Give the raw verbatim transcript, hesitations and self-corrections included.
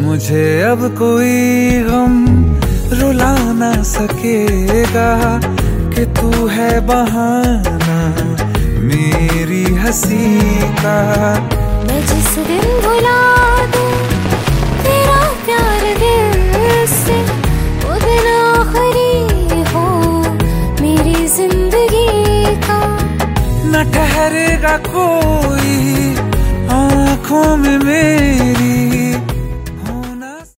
मुझे अब कोई गम रुला ना सकेगा कि तू है बहाना मेरी हंसी का। मैं जिस दिन भुला दूं तेरा प्यार दिल से, वो दिन आखिरी हो मेरी जिंदगी का। न ठहरेगा कोई आँखों में मेरी